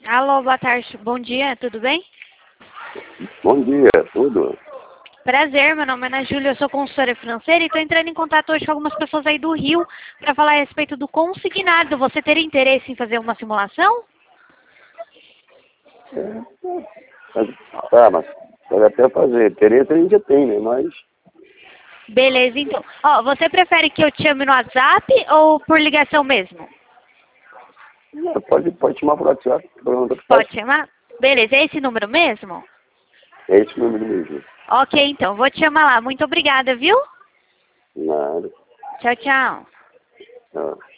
Alô, boa tarde. Bom dia, tudo bem? Bom dia, tudo? Prazer, meu nome é Ana Júlia, eu sou consultora financeira e estou entrando em contato hoje com algumas pessoas aí do Rio para falar a respeito do consignado. Você teria interesse em fazer uma simulação? Mas pode até fazer. Interesse a gente já tem, né? Mas Beleza, então. Ó, você prefere que eu te chame no WhatsApp ou por ligação mesmo? pode chamar por WhatsApp. Pode chamar? Beleza, é esse número mesmo? É esse número mesmo. Ok, então, vou te chamar lá. Muito obrigada, viu? Nada. Tchau, tchau. Não.